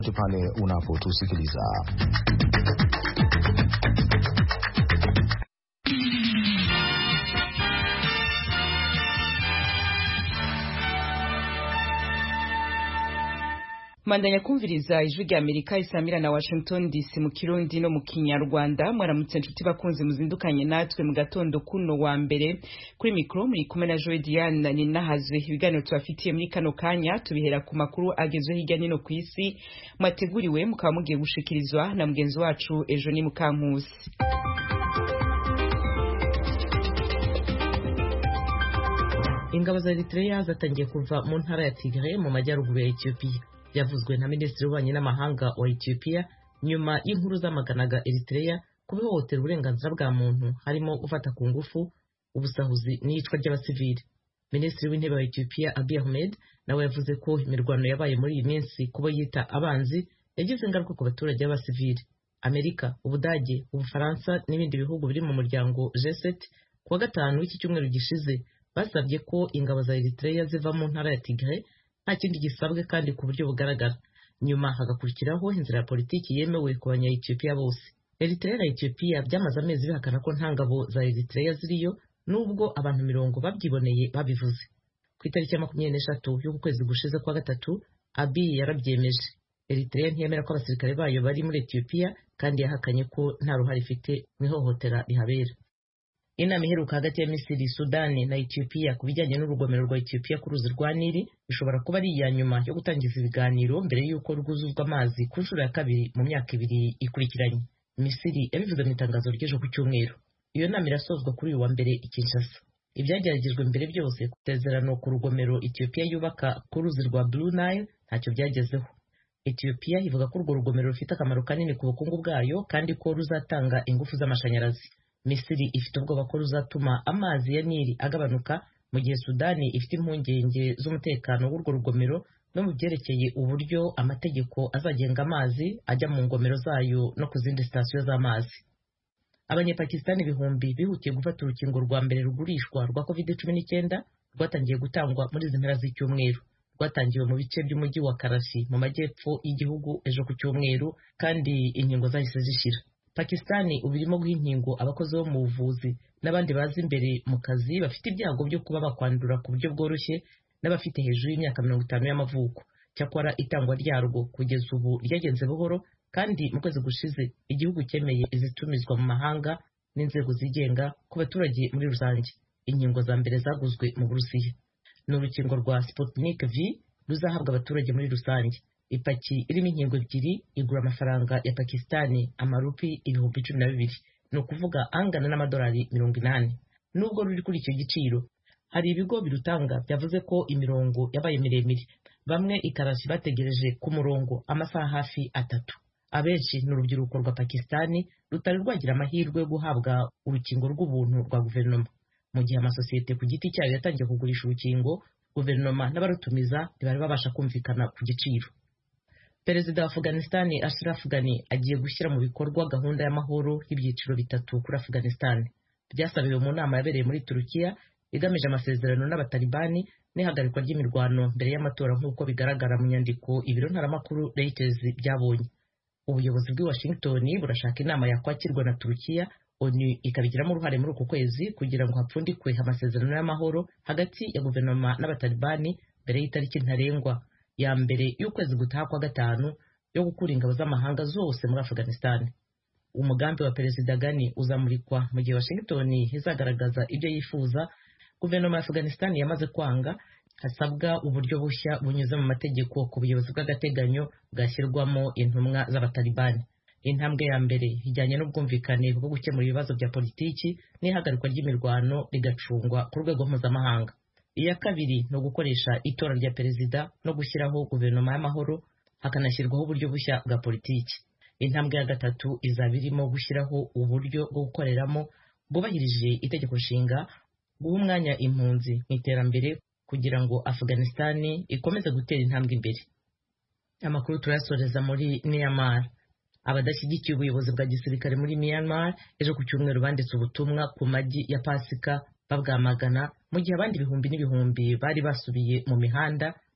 pale unapotusikiliza. Mandanya kumviriza ijwi rya Amerika isamira na Washington DC mu Kirundi no mu Kinyarwanda. Mwaramutse nshuti bakunze muzindukanye natwe mu gatondo kuno wa mbere. Kuri mikro muri kumwe na Joy Diane ni nahazwe. Ibiganiro tubafitiye muri kano kanya tubihera ku makuru agezwe hirya nino ku isi mwateguriwe mukaba mugiye gushikirizwa na mugenzi wacu Ejo Mukankusi. Ingabo za Eritrea zatangiye kuva mu ntara ya Tigray mu majyaruguru ya Ethiopia. Yavuzwe na Minisitiri w'Ububanyi n'Amahanga wa Ethiopia nyuma y'inkuru zamaganaga Eritrea kubihohotera uburenganzira bwa muntu harimo gufata ku ngufu, ubusahuzi n'iyicwa ry'abasivili. Minisitiri w'Intebe wa Ethiopia Abiy Ahmed nawe yavuze ko imirwano yabaye muri iyi minsi kubo yita abanzi yagize ingaruka ku baturage b'abasivili. Amerika, Ubudage, Ubufaransa n'ibindi bihugu biri mu muryango G7 kuwa gatanu w'iki cyumweru gishize basabye ko ingabo za Eritrea ziva mu ntara ya Tigray nta kindi gisabwe kandi ku buryo bugaragara. Nyuma hagakurikiraho inzira ya politiki yemewe ku banya-Ethiopia bose. Eritrea na Ethiopia byamaze amezi bihakana ko nta ngabo za Eritrea ziriyo nubwo abantu 90 babyiboneye babivuze. Ku itariki ya 23 y'uku kwezi gushize kwa gatatu Abiy yarabyemeje. Eritrea ntiyemera ko abasirikare bayo bari muri Ethiopia kandi yahakanye ko nta ruhare ifite mu ihohotera rihabera. Inama iheruka hagati ya Misiri, Sudani na Ethiopia ku bijyanye n'urugomero rwa Ethiopia ku ruzi rwa Nili bishobora kuba ari iya nyuma yo gutangiza ibiganiro mbere y'uko rwuzuzwa amazi ku nshuro ya kabiri mu myaka 2 ikurikiranye. Misiri yabivuze mu itangazo ry'ejo ku cyumweru. Iyo nama irasozwa kuri uyu wa mbere i Kinshasa. Ibyageragejwe mbere byose kutezerano ku rugomero Ethiopia yubaka ku ruzi rwa Blue Nile ntacyo byagezeho. Ethiopia ivuga ko urwo rugomero rufite akamaro kanini ku bukungu bwayo kandi ko ruzatanga ingufu z'amashanyarazi. Misiri ifite ubwoba ko ruzatuma amazi ya Nili agabanuka mu gihe Sudani ifite impungenge z'umutekano w'urwo rugomero no mu byerekeye uburyo amategeko azagenga amazi ajya mu ngomero zayo no ku zindi sitasiyo z'amazi. Abanyapakistani ibihumbi bihutiye gufata urukingo rwa mbere rugurishwa rwa COVID-19 rwatangiye gutangwa muri izi mpera z'icyumweru. Rwatangiwe mu bice by'umujyi wa Karachi mu majyepfo y'igihugu ejo ku cyumweru kandi inkingo zahise zishira. Pakistani ubirimo guha inkingo abakozi bo mu buvuzi n'abandi bazi imbere mu kazi bafite ibyago byo kuba bakwandura ku buryo bworoshye n'abafite hejuru y'imyaka 50 y'amavuko. Cyakora itangwa ryarwo kugeza ubu ryagenze buhoro kandi mu kwezi gushize igihugu cyemeye izitumizwa mu mahanga n'inzego zigenga ku baturage muri rusange. Inkingo za mbere zaguzwe mu Burusiya. Ni urukingo rwa Sputnik V ruzahabwa abaturage muri rusange. Ipaki irimo inkingo 2 igura amafaranga ya Pakistani amarupi 12,000, ni ukuvuga angana n'amadolari 80. Nubwo ruri kuri icyo giciro, hari ibigo birutanga byavuze ko imirongo yabaye miremire. Bamwe ikarashi bategereje ku murongo amasaha hafi 3. Abenshi ni urubyiruko rwa Pakistani rutari rwagira amahirwe yo guhabwa urukingo rw'ubuntu rwa guverinoma. Mu gihe amasosiyete ku giti cyayo yatangiye kugurisha urukingo, guverinoma n'abarutumiza ntibari babasha kumvikana ku giciro. Perezida wa Afghanistan Ashraf Ghani agiye gushyira mu bikorwa gahunda y'amahoro y'ibyiciro 3 kuri Afghanistan. Byasabiwe mu nama yabereye muri Turukiya igamije amasezerano n'abatalibani n'ihagarikwa ry'imirwano mbere y'amatora nk'uko bigaragara mu nyandiko ibiro ntaramakuru Reuters byabonye. Ubuyobozi bw'i Washington burashaka inama yakwakirwa na Turukiya, ONU ikabigiramo uruhare muri uko kwezi kugira ngo hapfundikwe amasezerano y'amahoro hagati ya guverinoma n'abatalibani mbere y'itariki ntarengwa ya mbere y'ukwezi gutaha kwa gatanu yo gukura ingabo z'amahanga zose muri Afghanistan. Umugambi wa Perezida Ghani uzamurikwa mu gihe Washington izagaragaza ibyo yifuza. Guverinoma ya Afghanistan yamaze kwanga hasabwa uburyo bushya bunyuze mu mategeko ku buyobozi bw'agateganyo bwashyirwamo intumwa z'abatalibani. Intambwe ya mbere ijyanye n'ubwumvikane bwo gukemura ibibazo bya politiki n'ihagarikwa ry'imirwano rigacungwa ku rwego mpuzamahanga. Iya kabiri no gukoresha itora rya perezida no gushyiraho guverinoma y'amahoro hakanashyirwaho uburyo bushya bwa politiki. Intambwe ya gatatu izaba irimo gushyiraho uburyo bwo gukoreramo bwubahirije itegeko nshinga, guha umwanya impunzi mu iterambere kugira ngo Afghanistan ikomeze gutera intambwe imbere. Amakuru turayasoreza muri Myanmar. Abadashyigikiye ubuyobozi bwa gisirikare muri Myanmar ejo ku cyumweru banditse ubutumwa ku magi ya Pasika babwamagana mu gihe abandi ibihumbi n'ibihumbi bari basubiye mu mihanda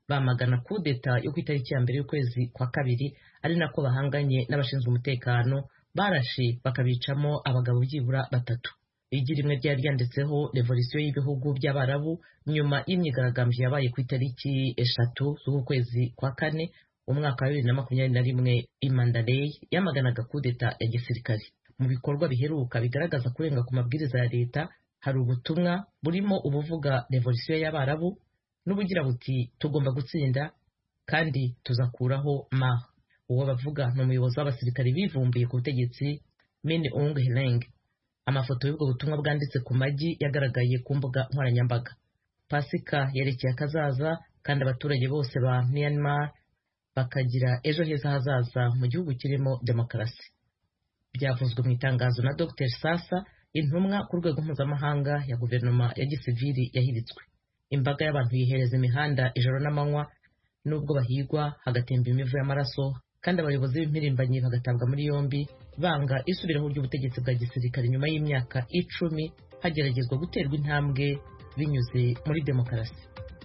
bamagana kudeta yo ku itariki ya mbere y'ukwezi kwa kabiri, ari nako bahanganye n'abashinzwe umutekano barashe bakabicamo abagabo byibura 3. Igi rimwe ryari ryanditseho revolisiyo y'ibihugu by'Abarabu nyuma y'imyigaragambyo yabaye ku itariki 3 z'ukwezi kwa kane umwaka wa 2021 i Mandalay yamaganaga kudeta ya gisirikare. Mu bikorwa biheruka bigaragaza kurenga ku mabwiriza ya leta hari ubutumwa burimo ubuvuga revolisiyo y'Abarabu n'ubugira buti tugomba gutsinda kandi tuzakuraho ma. Uwo bavuga ni umuyobozi w'abasirikare bivumbuye ku butegetsi Min Aung Hlaing. Amafoto y'ubwo butumwa bwanditse ku magi yagaragaye ku mbuga nkoranyambaga. Pasika yerekeye akazaza kandi abaturage bose ba Myanmar bakagira ejo heza hazaza mu gihugu kirimo demokarasi. Byavuzwe mu itangazo na Dr Sasa, intumwa ku rwego mpuzamahanga ya guverinoma ya gisivili yahiritswe. Imbaga y'abantu yihereza imihanda ijoro n'amanywa nubwo bahigwa hagatemba imivu y'amaraso, kandi abayobozi b'impirimbanyi bagatabwa muri yombi banga isubiraho ry'ubutegetsi bwa gisirikare nyuma y'imyaka 10 hageragezwa guterwa intambwe binyuze muri demokarasi.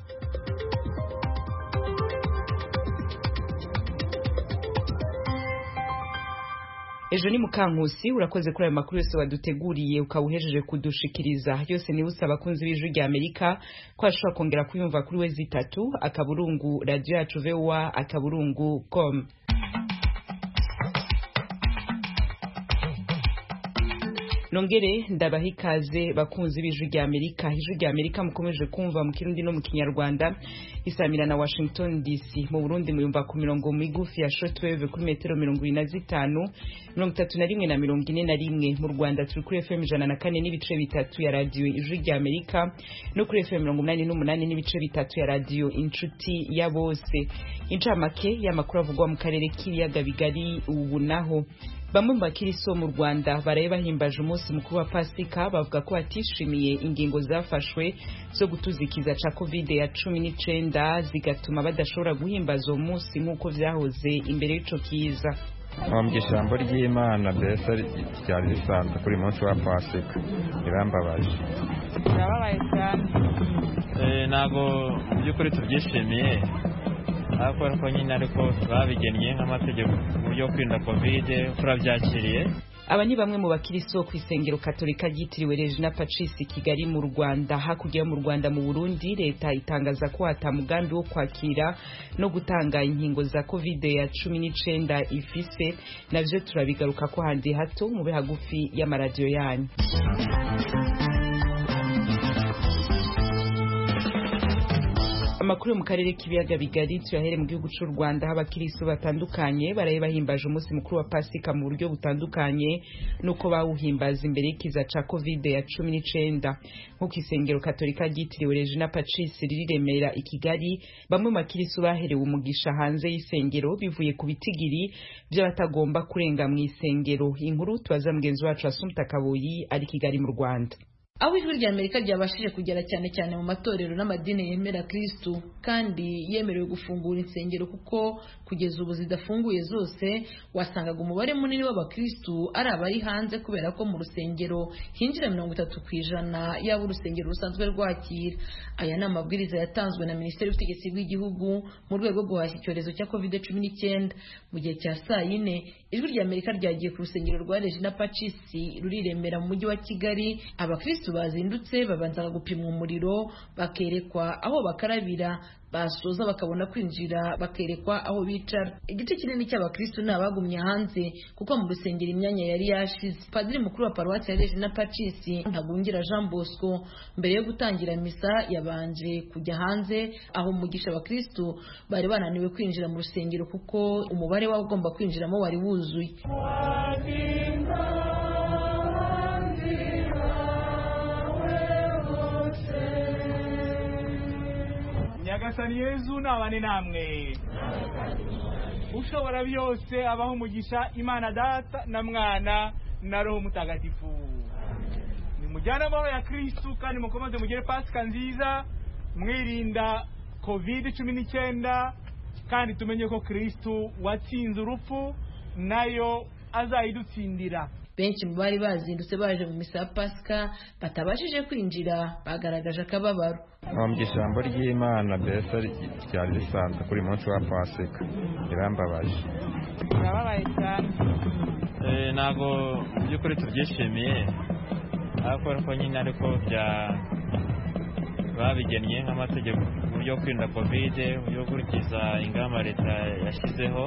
Ejo ni Mukankusi, urakoze kuri ayo makuru yose waduteguriye ukawuhejeje kudushikiriza. Yose ni usaba kunzi b'Ijwi rya Amerika ko ashobora kongera kuyumva kuri wezi 3 akaburungu radio yacu VOA akaburungu.com. Nongere ndabaha ikaze bakunzi b'Ijwi rya Amerika. Ijwi rya Amerika mukomeje kumva mu Kirundi no mu Kinyarwanda, isamira na Washington DC. Mu Burundi muyumva ku mirongo migufi ya shortwave kuri metero 25, 31 na 41. Mu Rwanda turi kuri FM 104 n'ibice bitatu ya radio Ijwi rya Amerika no kuri FM 88 n'ibice bitatu ya radio Inshuti ya Bose. Incamake y'amakuru avugwa mu karere k'ibiyaga bigari ubu naho. Bamwe mu bakiriso mu Rwanda baraye bahimbaje umunsi mukuru wa Pasika bavuga ko batishimiye ingingo zafashwe zo gutuzikiza ca COVID-19 zigatuma badashobora guhimbaza uwo munsi nk'uko vyahoze imbere y'ico kiza. Mu ijambo ry'Imana mbese ryari risanzwe kuri munsi wa Pasika birambabaje. Birababaye cyane. Ntago by'ukuri tubyishimiye. Ariko nyine ariko babigennye nk'amategeko mu buryo kwirinda COVID turabyakiriye. Aba ni bamwe mu bakiriso ku isengero Katolika ryitiriwe Regina Pacis Kigali mu Rwanda. Hakurya mu Rwanda mu Burundi leta itangaza ko atamugambi wo kwakira no gutanga inkingo za COVID-19 ifise, navyo turabigaruka ko handi hato mube hagufi y'amaradio yanyu. Amakuru mu karere k'ibiyaga bigari tuyahere mu gihugu cy'u Rwanda. Abakiristo batandukanye baraye bahimbaje umunsi mukuru wa Pasika mu buryo butandukanye nuko bawuhimbaza imbere y'ikiza ca COVID-19. Nk'uko isengero Katolika ryitiriwe Regina Pacis riri Remera i Kigali, bamwe mu bakiristo baherewe umugisha hanze y'isengero bivuye ku bitigiri by'abatagomba kurenga mu isengero. Inkuru tubaza mugenzi wacu Assumpta Kaboyi ari Kigali mu Rwanda. Aho Ijwi rya Amerika ryabashije kugera cyane mu matorero n'amadini yemera Kristo kandi yemerewe gufungura insengero, kuko kugeza ubu zidafunguye zose wasangaga umubare munini w'abakristo ari abari hanze, kubera ko mu rusengero hinjira 30% yabo urusengero rusanzwe rwakira. Aya ni amabwiriza yatanzwe na Minisiteri y'Ubutegetsi bw'Igihugu mu rwego rwo guhashya icyorezo cya COVID-19. Mu gihe cya saa 4 Ijwi rya Amerika ryagiye ku rusengero rwa Regina Pacis ruri Remera mu mujyi wa Kigali. Abakristo bazindutse babanzaga gupimwa umuriro, bakerekwa aho bakarabira, basoza bakabona kwinjira bakerekwa aho bicara. Igice kinini cy'abakristo ni abagumye hanze kuko mu rusengero imyanya yari yashize. Padiri mukuru wa paruwasi ya Regina Pacis Ntagungira Jean Bosco mbere yo gutangira misa yabanje kujya hanze aho umugisha abakristo bari bananiwe kwinjira mu rusengero kuko umubare w'abagomba kwinjiramo wari wuzuye. Nyagasani Yezu nabane namwe. Ushobora byose abaho umugisha Imana Data na Mwana na Roho Mutagatifu. Nimujyana amahoro ya Kristo kandi mukomeze mugire Pasika nziza mwirinda COVID-19, kandi tumenye ko Kristo watsinze urupfu nayo azayidutsindira. benshi mu bari bazindutse baje mu misa ya Pasika batabashije kwinjira bagaragaje akababaro. mu ijambo ry'Imana mbese ryari risanzwe kuri munsi wa Pasika rirambabaje. Birababaye cyane. Ntabwo mu by'ukuri tubyishimiye ariko nyine ariko babigennye nk'amategeko mu buryo bwo kwirinda kovide, mu buryo bwo gukurikiza ingamba leta yashyizeho,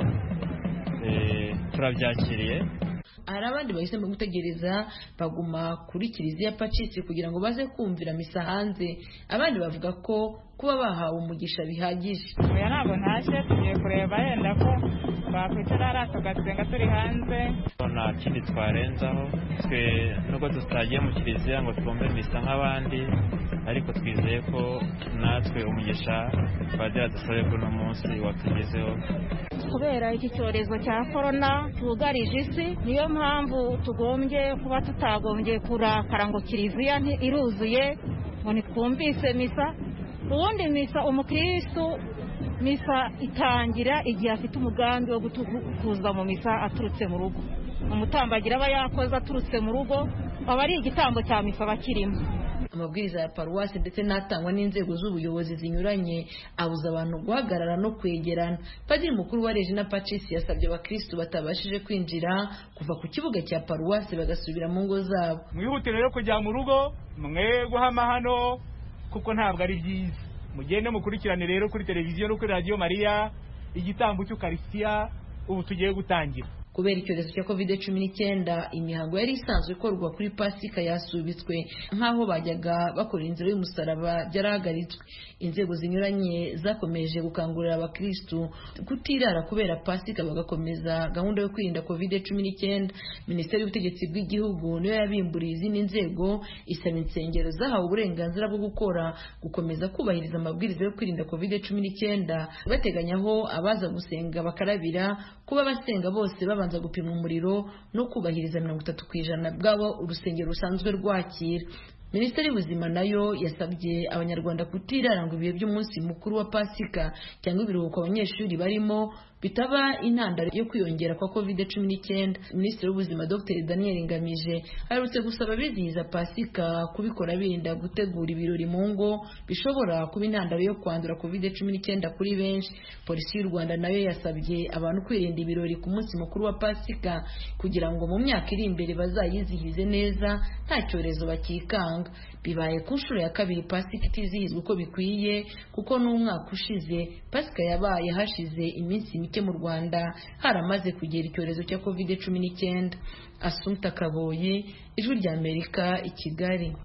turabyakiriye. Hari abandi bahisemo gutegereza baguma kuri kiliziya Pacisi kugira ngo baze kumvira misa hanze. Abandi bavuga ko kuba bahawe umugisha bihagije. Oya ntabwo ntashye, tugiye kureba yenda ko bakwicara tugasenga turi hanze. Nta kindi twarenzaho, twe nubwo tutagiye mu kiliziya ngo twumve misa nk'abandi, ariko twizeye ko natwe umugisha padiri adusabe kuri uno munsi watugezeho. Kubera iki cyorezo cya korona cyugarije isi, niyo mpamvu tugombye kuba tutagombye kurakara ngo kiliziya iruzuye ngo nitwumvise misa. Ubundi misa umukristo misa itangira igihe afite umugambi wo kuza mu misa aturutse mu rugo. Umutambagira aba yakoze aturutse mu rugo aba ari igitambo cya misa bakirimo. Amabwiriza ya paruwasi ndetse n'atangwa n'inzego z'ubuyobozi zinyuranye abuza abantu guhagarara no kwegerana. Padiri mukuru wa Regina Pacisi yasabye abakristo batabashije kwinjira kuva ku kibuga cya paruwasi bagasubira mu ngo zabo. Mwihutire rero kujya mu rugo, mwe guhama hano kuko ntabwo ari byiza. Mugende mukurikirane rero kuri televiziyo no kuri Radio Maria igitambo cy'Ukaristia ubu tugiye gutangira. Kubera icyorezo cya COVID-19 imihango yari isanzwe ikorwa kuri Pasika yasubitswe, nk'aho bajyaga bakora inzira y'umusaraba byarahagaritswe. Inzego zinyuranye zakomeje gukangurira abakristu kutirara kubera Pasika bagakomeza gahunda yo kwirinda COVID-19. Minisiteri y'ubutegetsi bw'igihugu niyo yabimburiye izindi nzego, isaba insengero zahawe uburenganzira bwo gukomeza kubahiriza amabwiriza yo kwirinda COVID-19, bateganyaho abaza gusenga bakarabira, kuba basenga bose babanza gupima umuriro no kubahiriza 30% bwabo urusengero rusanzwe rwakira. Minisiteri y'ubuzima nayo yasabye abanyarwanda kutirara ngo ibihe by'umunsi mukuru wa Pasika cyangwa ibiruhuko abanyeshuri barimo bitaba intandaro yo kwiyongera kwa COVID-19. Minisitiri w'ubuzima Dr Daniel Ngamije aherutse gusaba abizihiza Pasika kubikora birinda gutegura ibirori mu ngo bishobora kuba intandaro yo kwandura COVID-19 kuri benshi. Polisi y'u Rwanda nayo yasabye abantu kwirinda ibirori ku munsi mukuru wa Pasika kugira ngo mu myaka iri imbere bazayizihize neza nta cyorezo bakikanga. Bibaye ku nshuro ya kabiri Pasika itizihizwa uko bikwiye, kuko n'umwaka ushize Pasika yabaye hashize iminsi mike mu Rwanda haramaze kugera icyorezo cya COVID-19. Assumpta Kaboyi, Ijwi rya Amerika, i Kigali.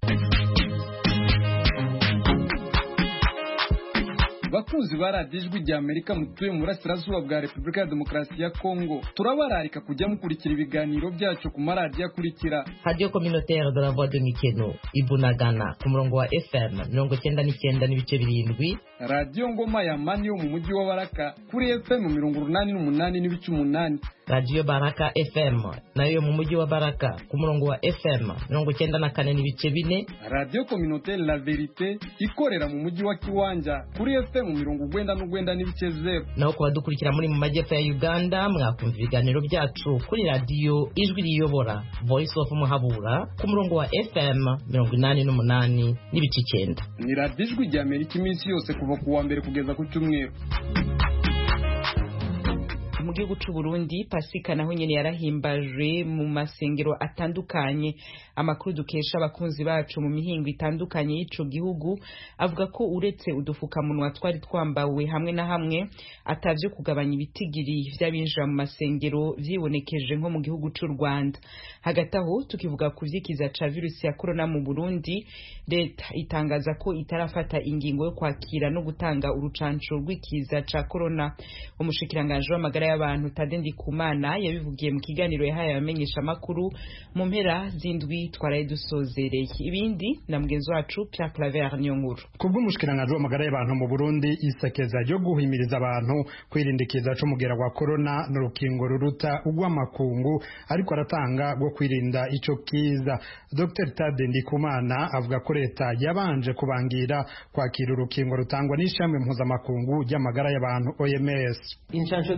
Bakunzi ba radiyo Ijwi rya Amerika mutuye mu burasirazuba bwa Repubulika ya Demokarasi ya Kongo, turabararika kujya mukurikira ibiganiro byacu ku maradiyo akurikira: Radio Communautaire de la Voix de Mikeno Ibunagana ku murongo wa FM 99.7, Radio Ngoma ya Mani yo mu mujyi wa Baraka kuri FM 88.8, Radio Baraka FM nayo mu mujyi wa Baraka ku murongo wa FM 94.4, Radio Communautaire La Verite ikorera mu mujyi wa Kiwanja kuri FM 99.0. naho ku badukurikira muri mu majyepfo ya Uganda mwakumva ibiganiro byacu kuri Radio Ijwi riyobora Voice of Muhabura ku murongo wa FM 88.9. Ni Radio Ijwi rya Amerika iminsi yose kuva ku wa mbere kugeza ku cyumweru. Mu gihugu cy'u Burundi Pasika naho nyene yarahimbajwe mu masengero atandukanye. Amakuru dukesha abakunzi bacu mu mihingo itandukanye y'ico gihugu avuga ko uretse udufukamunwa twari twambawe hamwe na hamwe atavyo kugabanya ibitigiri vy'abinjira mu masengero vyibonekeje nko mu gihugu cy'u Rwanda. Hagati aho tukivuga ku vyikiza ca virusi ya corona mu Burundi, leta itangaza ko itarafata ingingo yo kwakira no gutanga urucanco rw'ikiza ca corona. Umushikiranganje w'amagara y'abantu Tade Ndikumana yabivugiye mu kiganiro yahaye abamenyesha makuru mu mpera zindwi twaraye dusozereye. Ibindi na mugenzi wacu Pierre Claver Nyonguru. Kubw'umushikiranganje w'amagara y'abantu mu Burundi, isekeza ryo guhimiriza abantu kwirindikiza cyo mugera wa corona n'urukingo ruruta ugw'amakungu ariko aratanga go kwirinda ico kiza. Dr Tade Ndikumana avuga ko leta yabanje kubangira kwakira urukingo rutangwa n'ishamwe mpuzamakungu ry'amagara y'abantu OMS. Inshansho zihari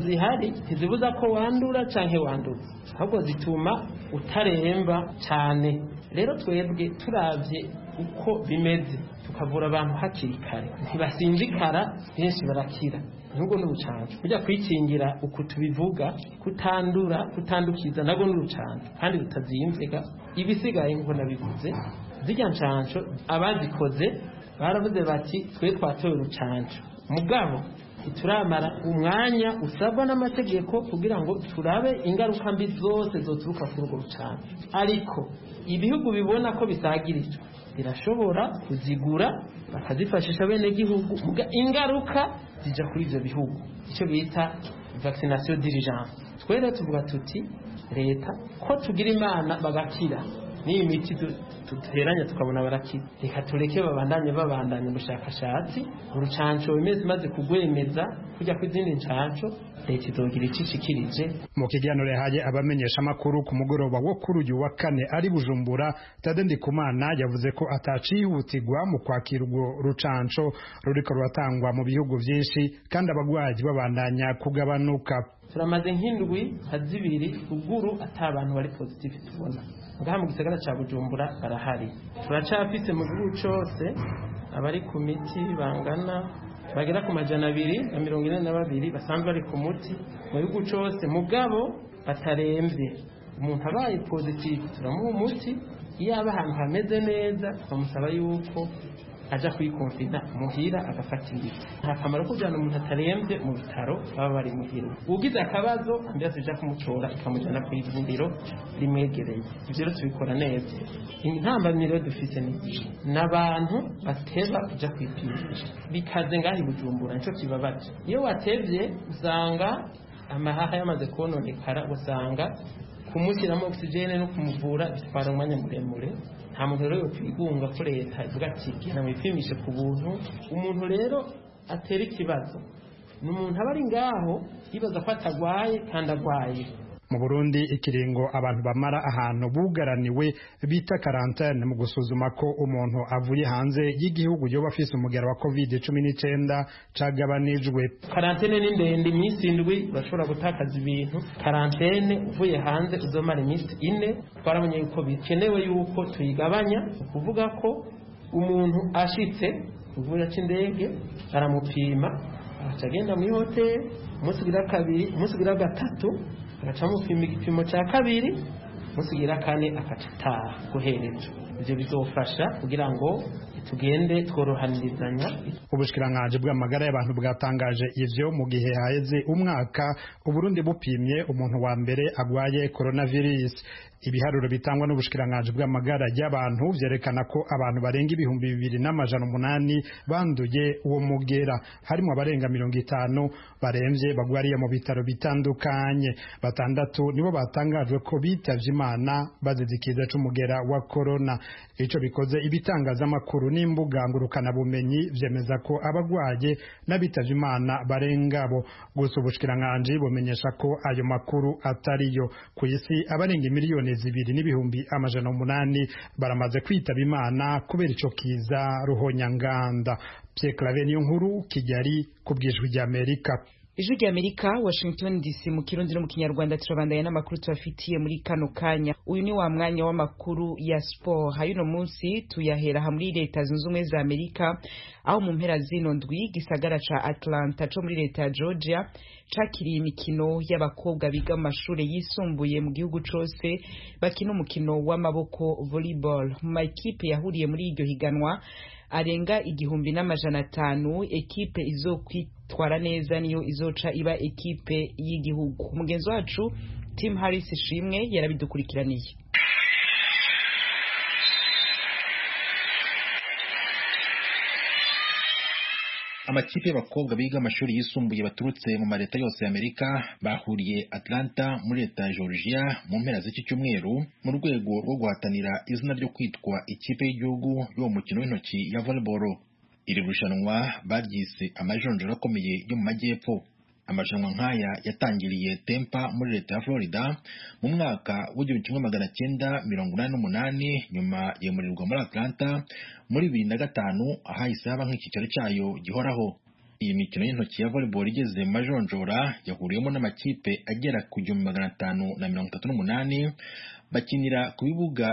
ntizibuza ko wandura canke wanduza, ahubwo zituma utaremba cyane. Rero twebwe turavye uko bimeze tukavura abantu hakiri kare, ntibasinzikara, benshi barakira. Nubwo n'urucanco kujya kwikingira uko tubivuga, kutandura kutandukiza nabwo n'urucanco kandi rutazimvega. Ibisigaye ngo nabivuze zirya ncanco abazikoze baravuze bati twe twatoye urucanco, mugabo ituramara umwanya usabwa n'amategeko kugira ngo turabe ingaruka mbi zose zoturuka kuri urwo rucanco. Ariko ibihugu bibona ko bisagirijwe birashobora kuzigura bakazifashisha bene gihugu, ingaruka zija kuri ivyo bihugu, icyo bita vaccination d'urgence. Twere tuvuga tuti leta ko tugira imana bagakira, n'iyi miti duteranya tukabona barakira, reka tureke babandanye ubushakashatsi, urucanco bimeze maze kugwemeza kujya ku izindi ncanco, leta izogira icishikirije. Mu kiganiro yahaye abamenyesha amakuru ku mugoroba wo kuri uyu wa kane ari Bujumbura, Tade Ndikumana yavuze ko atacihutirwa mu kwakira urwo rucanco ruriko ruratangwa mu bihugu vyinshi kandi abagwayi babandanya kugabanuka. Turamaze nk'indwi hazibiri uguru atabantu bari positive tubona ngaha mu gisagara ca Bujumbura barahari. Turacafise mu gihugu cose abari ku miti bangana bagera ku 242 basanzwe bari ku muti mu gihugu cose, mugabo bataremvye. Umuntu abaye positive turamuha umuti, iyo aba ahantu hameze neza bamusaba yuko aja kwikonfida muhira agafata imiti. Nta kamaro ko kujyana umuntu atarembye mu bitaro baba bari muhira. Ugize akabazo ambulance ija kumutora ikamujyana ku ivuriro rimwegereye. Ivyo rero tubikora neza. Intambamiro dufise n'abantu bateba kuja kwipimisha, bikaze ngahi Bujumbura nico kibabaje. Iyo watevye usanga amahaha yamaze kononekara, usanga kumushyiramo oxygene no kumuvura bitwara umwanya muremure. Nta muntu rero kwigunga ko leta ivuga ati genda mwipimishe ku buntu. Umuntu rero atera ikibazo ni umuntu aba ari ngaho yibaza ko atagwaye kandi agwaye. Mu Burundi ikiringo abantu bamara ahantu bugaraniwe bita quarantaine mu gusuzuma ko umuntu avuye hanze y'igihugu yoba afise umugera wa COVID-19 cagabanijwe. Quarantaine ni ndende, iminsi 7 bashobora gutakaza ibintu. Quarantaine uvuye hanze uzomara iminsi 4. Twarabonye yuko bikenewe yuko tuyigabanya, kuvuga ko umuntu ashitse uvuye cy'indege aramupima, acagenda mu hotel, umunsi gira kabiri, umunsi gira gatatu agacamupima igipimo cya kabiri, musigira kane akacataha guherezo. Ivyo bizofasha kugira ngo tugende tworohanirizanya. Ubushikiranganje bw'amagara y'abantu bwatangaje ivyo mu gihe haheze umwaka Uburundi bupimye umuntu wa mbere agwaye coronavirus. Ibiharuro bitangwa n'ubushikiranganje bw'amagara y'abantu vyerekana ko abantu barenga 2,800 banduye uwo mugera, harimo abarenga 50 baremvye bagwariye mu bitaro bitandukanye. 6 nibo batangajwe ko bitavye Imana bazizikiza c'umugera wa corona. Ico bikoze ibitangazamakuru n'imbuga ngurukana bumenyi vyemeza ko abagwaye n'abitavye Imana barengabo. Gusa ubushikiranganje bumenyesha ko ayo makuru atariyo. Ku isi abarenga miliyoni 2,800 baramaze kwitaba Imana kubera ico kiza ruhonyanganda. Pierre Claver Niyonkuru, Kigali, kubwijwi rya Amerika. Ijwi rya Amerika, Washington DC, mu Kirundi no mu Kinyarwanda. Turabandanya n'amakuru tubafitiye muri kano kanya. Uyu ni wa mwanya w'amakuru ya sport. Hayuno munsi tuyahera muri leta zunze ubumwe za Amerika, aho mu mpera zino ndwi gisagara ca Atlanta co muri leta ya Georgia cakiriye imikino y'abakobwa biga mu mashure yisumbuye mu gihugu cose bakina umukino w'amaboko volleyball. Mu makipe yahuriye muri iryo higanwa arenga 1,500. Ekipe izokwitwara neza niyo izoca iba ekipe y'igihugu. Umugenzi wacu Tim Harris Shimwe yarabidukurikiraniye. Amakipe y'abakobwa biga amashuri yisumbuye baturutse mu mareta yose ya Amerika bahuriye Atlanta muri leta ya Georgia mu mpera z'iki cyumweru mu rwego rwo guhatanira izina ryo kwitwa ikipe y'igihugu y'uwo mukino w'intoki ya volleyball. Iri rushanwa baryise amajonjora akomeye yo mu majyepfo. Amarushanwa nk'aya yatangiriye Tampa muri leta ya Florida mu mwaka w'1988, nyuma yemurirwa muri Atlanta muri 2005 ahahise haba nk'icyicaro cyayo gihoraho. Iyi mikino y'intoki ya volleyball igeze mu majonjora yahuriyemo n'amakipe agera ku 538 bakinira ku bibuga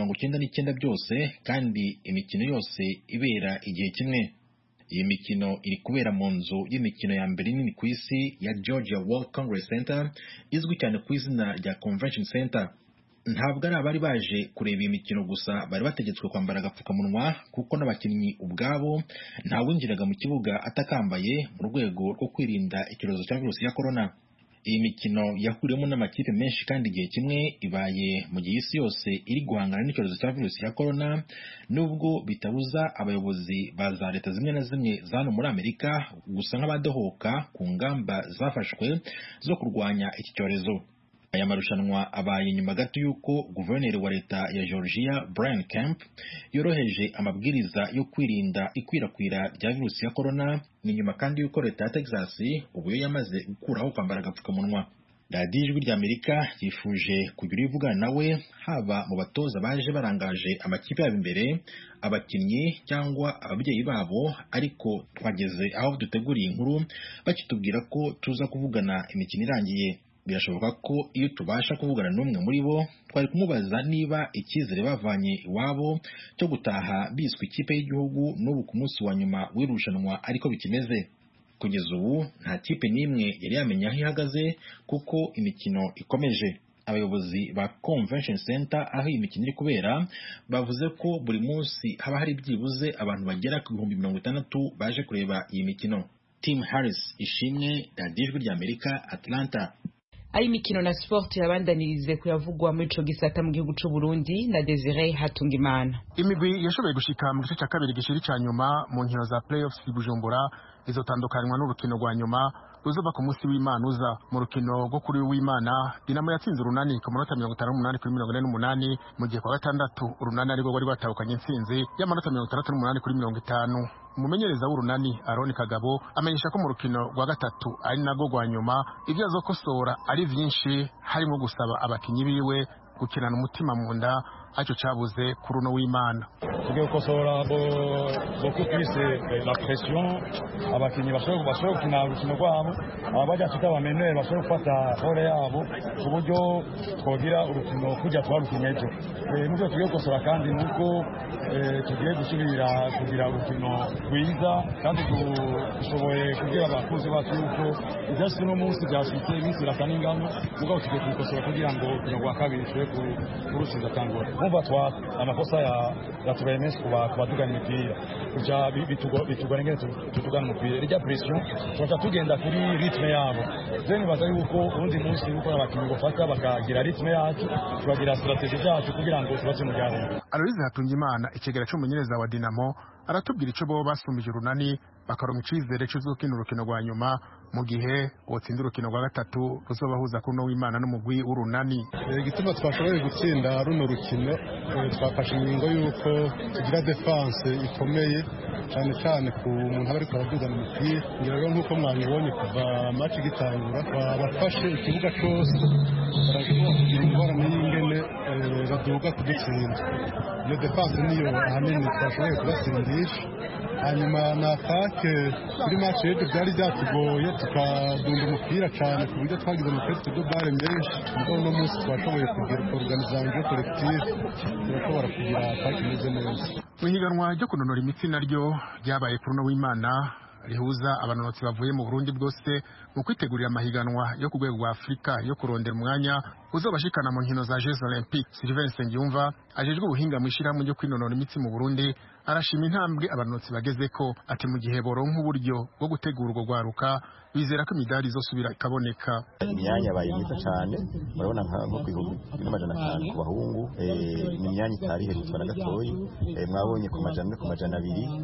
199 byose kandi imikino yose ibera igihe kimwe. Iyi mikino iri kubera mu nzu y'imikino ya mbere nini ku isi ya Georgia World Congress Center izwi cyane ku izina rya Convention Center. Ntabwo ari abari baje kureba iyi mikino gusa bari bategetswe kwambara agapfukamunwa kuko n'abakinnyi ubwabo ntawinjiraga mu kibuga atakambaye mu rwego rwo kwirinda icyorezo cya virusi ya corona. Iyi mikino yahuriyemo n'amakipe menshi kandi igihe kimwe ibaye mu gihe isi yose iri guhangana n'icyorezo cya virusi ya corona, nubwo bitabuza abayobozi ba za leta zimwe na zimwe za hano muri Amerika gusa nk'abadohoka ku ngamba zafashwe zo kurwanya iki cyorezo. Aya marushanwa abaye nyuma gato y'uko guverineri wa leta ya Georgia Brian Kemp yoroheje amabwiriza yo kwirinda ikwirakwira rya virusi ya corona, ni nyuma kandi y'uko leta ya Texas ubu yo yamaze gukuraho kwambara agapfukamunwa. Radiyo Ijwi ry'Amerika yifuje kugira ivugana nawe haba mu batoza baje barangaje amakipe yabo imbere, abakinnyi cyangwa ababyeyi babo, ariko twageze aho duteguriye inkuru bakitubwira ko tuza kuvugana imikino irangiye. Birashoboka ko iyo tubasha kuvugana n'umwe muri bo twari kumubaza niba icyizere bavanye iwabo cyo gutaha biswe ikipe y'igihugu n'ubu ku munsi wa nyuma w'irushanwa ariko bikimeze. Kugeza ubu nta kipe n'imwe yari yamenya aho ihagaze kuko imikino ikomeje. Abayobozi ba Convention Center aho iyi mikino iri kubera bavuze ko buri munsi haba hari byibuze abantu bagera ku 60,000 baje kureba iyi mikino. Tim Harris, Ishimwe, Radiyo Ijwi ry'Amerika, Atlanta. Ayi mikino na sport yabandanirize kuyavugwa muri ico gisata mu gihugu c'u Burundi na Desire Hatungimana. Imigwi yashoboye gushika mu gice cya kabiri gishiri ca nyuma mu nkino za playoffs i Bujumbura izotandukanywa n'urukino rwa nyuma ruzova ku munsi w'Imana uza. Mu rukino rwo kuri w'Imana Dinamo yatsinze Urunani ku manota 58 kuri 48 mu gihe kwa gatandatu Urunani ariko rwari batahukanye intsinzi y'amanota 68 kuri 50. Umumenyereza w'Urunani Aroni Kagabo amenyesha ko mu rukino rwa gatatu ari nabwo rwa nyuma ibyo azokosora ari vyinshi, harimo gusaba abakinyi biwe gukinana umutima mu nda aco cabuze kuri uno w'Imana. Tugiye gukosora beaucoup plus la pression, abakinyi bashobora gukina urukino rwabo, abajya tutabamenye bashobora gufata role yabo ku buryo twogira urukino kujya twarukinye ejo. Nubwo tugiye gukosora kandi nuko tugiye gusubira kugira urukino rwiza kandi dushoboye kugira abakuzi bacu yuko ibyasi no munsi byashitse iminsi rakaningano ubwo tugiye gukosora kugira ngo urukino rwa kabiri twe kurushiza tangora. Kumva amakosa ya tubemes kubadugana imipira kuja bitugora ngene tutugana umupira rya pression tuca tugenda kuri ritme yabo. Zeni baza yuko undi munsi uko abakinyi bafata bakagira ritme yacu tubagira strategy yacu kugira ngo tubaze mu gahunda. Aloise Hatungimana ikigera cy'umumenyereza wa Dinamo aratubwira ico bo basumbije Urunani bakaronka icizere cy'uzokina urukino rwa nyuma mu gihe wotsinda urukino rwa gatatu ruzobahuza kuri no w'Imana n'umugwi w'Urunani. Igituma twashoboye gutsinda runo rukino twafashe ingingo yuko tugira defense ikomeye cyane cyane ku muntu aba ariko aradugana umupira. Rero nk'uko mwabibonye kuva match gitangura twabafashe ikibuga cyose baragira ingorane y'ingene baduga kudutsinda. Iyo defense niyo ahanini twashoboye kubatsindisha. Hanyuma na atake kuri match yejo byari byatugoye tukadunda umupira cyane ku buryo twagize umupira tudobare menshi. Ngo no munsi twashoboye kugira organisation collective turashobora kugira atake imeze neza. Ihiganwa ryo kunonora imitsi naryo ryabaye kuri no w'Imana rihuza abanonotsi bavuye mu Burundi bwose mu kwitegurira amahiganwa yo ku rwego rwa Afrika yo kurondera umwanya uzobashikana mu nkino za Jeux Olympiques. Sylvain Nsengiyumva ajejwe ubuhinga mu ishirahamwe ryo kwinonora imitsi mu Burundi arashima intambwe abanonotsi bagezeko, ati mu gihe boronka uburyo bwo gutegura urwo rwaruka bizera ko imidari izosubira ikaboneka. Imyanya yabaye myiza cyane, urabona nko ku 1,500 ku bahungu, ni imyanya itari iherutse na gatoyi. Mwabonye ku majana ku majana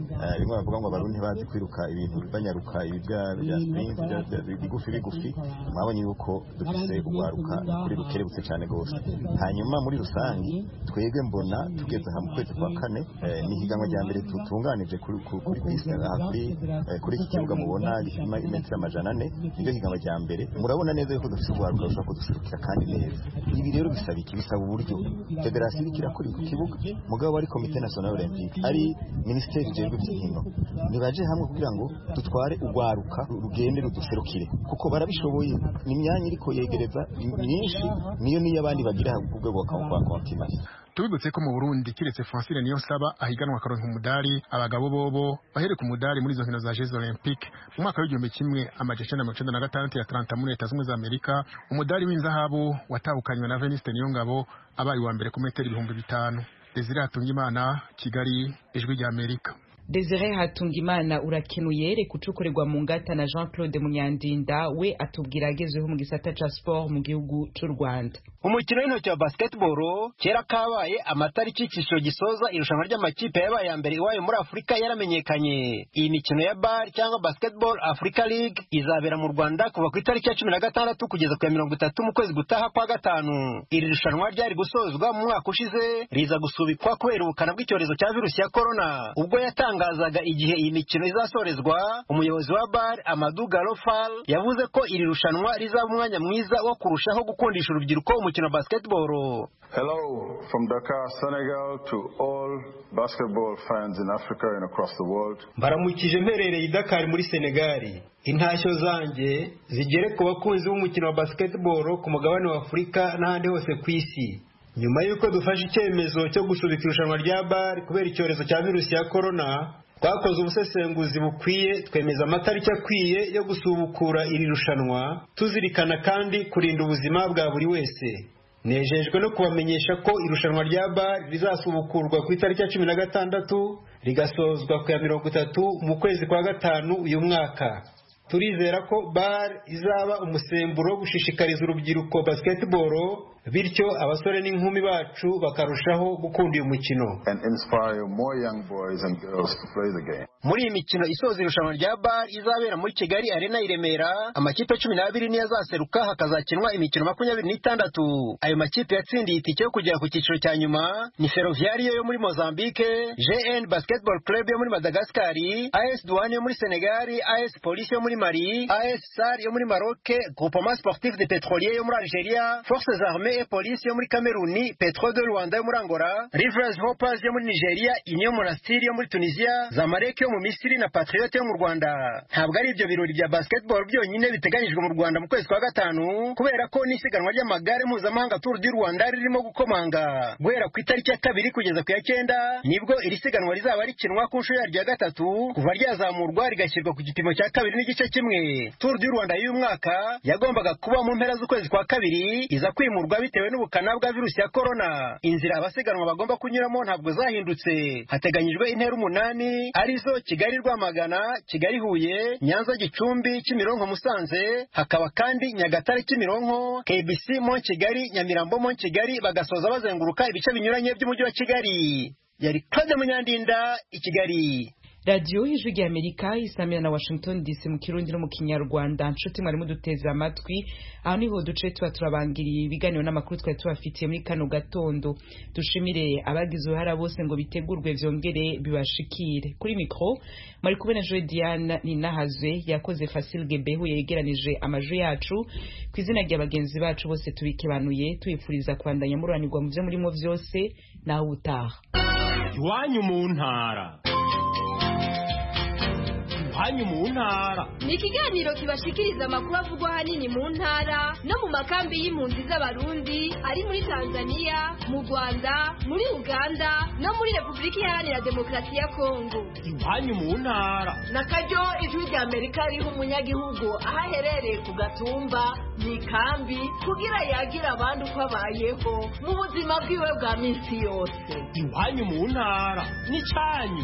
2 rimwe bavuga ngo abarundi bazi kwiruka ibintu banyaruka ibya sprint bigufi. Mwabonye yuko dufise urwaruka kuri ruke birakerebutse cyane gose. Hanyuma muri rusangi twebwe mbona tugeze aha mu kwezi kwa kane ni higanwa rya mbere tutunganije kuri piste kuri iki kibuga mubona gifima imetero 400 iryo higanwa rya mbere. Murabona neza yuko dufite urwaruka rushobora kuduserukira kandi neza. Ibi rero bisaba uburyo federasiyo ikira kuri ku kibuga mugabo ari komite national olympique ari ministeri ijejwe by'inkino nibaje hamwe kugira ngo dutware urwaruka rugende ruduserukire kuko barabishoboye. Ni imyanya iriko yegereza myinshi niyo abandi bagira ku rwego kwa continent. Tubibutse ko mu Burundi kiretse Francine Niyonsaba ahiganwa akaronka umudari, abagabo bobo bahereka umudari muri izo nkino za Jeux Olympiques mu mwaka w'1996 ya Atlanta muri Leta Zunze za Amerika. Umudari w'inzahabu watahukanywe na Veniste Niyongabo abaye wa mbere ku metero 5000. Desire Hatungimana, Kigali, Ijwi rya Amerika. Desire Hatungimana urakenuye reka ucukorerwa mu ngata na Jean-Claude Munyandinda we atubwira agezeho mu gisata ca sport mu gihugu c'u Rwanda. Umukino w'intoki wa basketball kera kabaye amatariki y'iciciro gisoza irushanwa ry'amakipe yabaye ya mbere iwayo muri Afurika yaramenyekanye. Iyi mikino ya BAL cyangwa Basketball Africa League izabera mu Rwanda kuva ku itariki ya 16 kugeza ku ya 30 mu kwezi gutaha kwa gatanu. Iri rushanwa ryari gusozwa mu mwaka ushize riza gusubikwa kubera ubukana bw'icyorezo cya virusi ya corona. Ubwo yatangazaga igihe iyi mikino izasorezwa, umuyobozi wa BAL Amadou Galofal yavuze ko iri rushanwa rizaba umwanya mwiza wo kurushaho gukundisha urubyiruko umukino wa basketball. Hello from Dakar, Senegal to all basketball fans in Africa and across the world. Baramukije mperereye i Dakar muri Senegal. Intashyo zanjye zigere ku bakunzi b'umukino wa basketball ku mugabane wa Afurika n'ahandi hose ku isi. Nyuma y'uko dufashe icyemezo cyo gusubika irushanwa rya BAL kubera icyorezo cya virusi ya corona, twakoze ubusesenguzi bukwiye twemeza amatariki akwiye yo gusubukura iri rushanwa, tuzirikana kandi kurinda ubuzima bwa buri wese. Nejejwe no kubamenyesha ko irushanwa rya BAL rizasubukurwa ku itariki ya 16 rigasozwa ku ya 30 mu kwezi kwa gatanu uyu mwaka. Turizera ko BAL izaba umusemburo wo gushishikariza urubyiruko basketball, bityo abasore n'inkumi bacu bakarushaho gukunda uyu mukino. And inspire more young boys and girls to play the game. Muri iyi mikino isoza irushanwa rya BAL izabera muri Kigali Arena i Remera, amakipe 12 niyo azaseruka hakazakinwa imikino 26. Ayo makipe yatsindiye itike yo kugera ku cyiciro cya nyuma ni Ferroviario yo muri Mozambique, GN Basketball Club yo muri Madagascar, AS Douane yo muri Senegal, AS Police yo muri Mali, AS SAR yo muri Maroc, Groupement Sportif de Pétroliers yo muri Algeria, Forces Armées et Police yo muri Cameroun, Petro de Rwanda yo muri Angola, Rivers Hoppers yo muri Nigeria, Union Monastir yo muri Tunisia, Zamalek yo mu Misiri na Patriot yo mu Rwanda. Ntabwo ari ibyo birori bya basketball byonyine biteganyijwe mu Rwanda mu kwezi kwa gatanu, kubera ko n'isiganwa ry'amagare mpuzamahanga Tour du Rwanda ririmo gukomanga. Guhera ku itariki ya 2 kugeza ku ya 9 nibwo iri siganwa rizaba rikinwa ku nshuro yaryo ya gatatu kuva ryazamurwa rigashyirwa ku gipimo cya 2 n'igice kimwe. Tour du Rwanda y'uyu mwaka yagombaga kuba mu mpera z'ukwezi kwa 2 iza kwimurwa bitewe n'ubukana bwa virusi ya corona. Inzira abasiganwa bagomba kunyuramo ntabwo zahindutse. Hateganyijwe intera 8 arizo Kigali Rwamagana, Kigali Huye, Nyanza Gicumbi, Kimironko Musanze, hakaba kandi Nyagatare Kimironko, KBC Mont Kigali, Nyamirambo Mont Kigali, bagasoza bazenguruka ibice binyuranye by'umujyi wa Kigali. Yari Claude Munyandinda i Kigali. Radio Ijwi rya Amerika isamira na Washington DC mu Kirundi no mu Kinyarwanda. Nshuti mwari muduteza amatwi, aho niho duce turabangiriye ibiganiro n'amakuru twari tubafitiye muri kano gatondo. Dushimire abagize uruhara bose ngo bitegurwe vyongere bibashikire. Kuri micro mari kubena Joe Diane Ninahazwe yakoze Facile Gebehu yegeranije amajwi yacu. Kwizina rya bagenzi bacu bose tubikebanuye twifuriza kwandanya muranirwa mu byo murimo vyose naho utaha. Iwanyu mu ntara. Iwanyu mu ntara ni ikiganiro kibashikiriza amakuru avugwa hanini mu ntara no mu makambi y'impunzi z'abarundi ari muri Tanzania, mu Rwanda, muri Uganda no muri Repubulika Iharanira Demokarasi ya Kongo. Iwanyu mu ntara na karyo Ijwi rya Amerika riho umunyagihugu aho aherereye ku gatumba mu ikambi kugira yagira abandi uko abayeho mu buzima bwiwe bwa minsi yose. Iwanyu mu ntara ni cyanyu.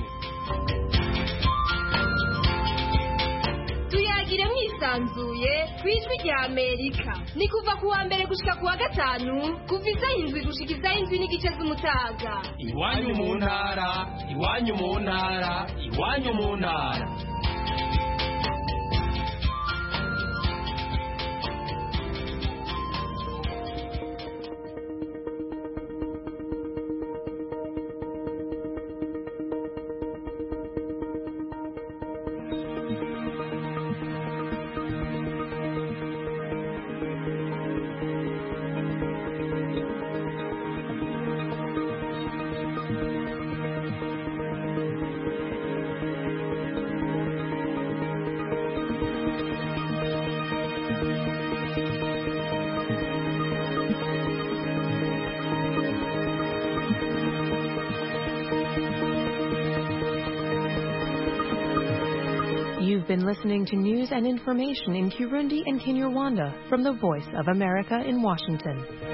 Tuyagire mwisanzuye ku Ijwi rya Amerika. Ni kuva ku wa mbere gushika ku wa gatanu kuva isaha 7 gushika isaha 7 n'igice z'umutaga. Iwanyu mu ntara, iwanyu mu ntara, iwanyu mu ntara. You've been listening to news and information in Kirundi and Kinyarwanda from the Voice of America in Washington.